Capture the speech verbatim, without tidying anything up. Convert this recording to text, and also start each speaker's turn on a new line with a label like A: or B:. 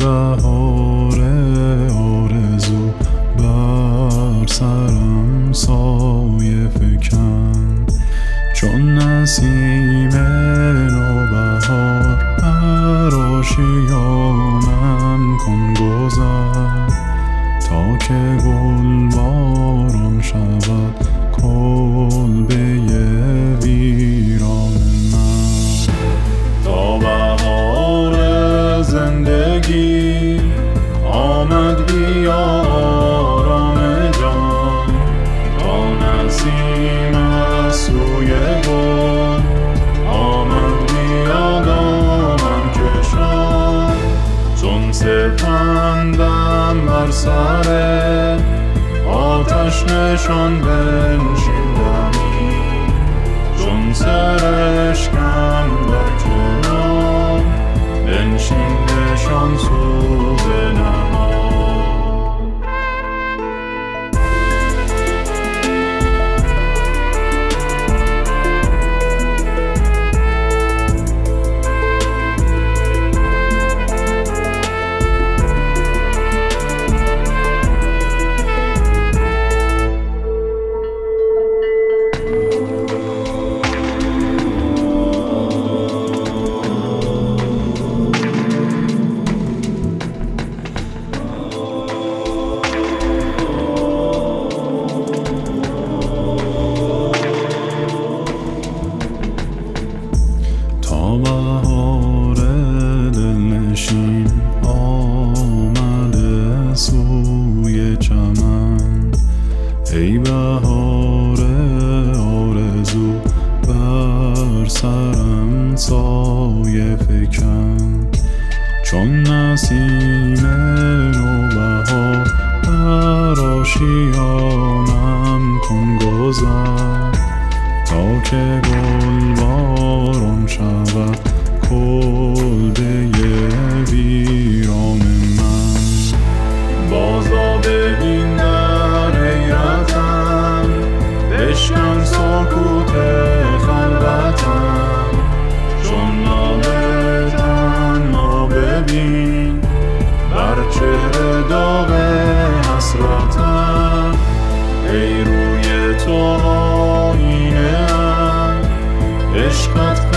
A: بهار آرزو بر سرم سایه فکن، چون نسیم نوبهار بر آشیانم کن گذر، تا که گل باران شود کلبه ویران من. تا بهار زندگی آمد بیا آرام جان، تا نسیم از سوی گل آمد بیا دامن کشان، چون سپندم بر سر آتش نشان بنشین دمی، چون سرشکم در کنار بنشین نشان سوز نهان. بهار دلنشین آمده سوی چمن، ای بهار آرزو بر سرم سایه فکن، چون نسیم نوبهار بر آشیانم کن گذر، تا که گل باران شود کلبه ویران من. بازا ببین در حیرتم، بشکن سکوت خلوتم، چون لابه تنها ببین بر چهره داغ حسرتم، ای روی تو آینه ام عشقت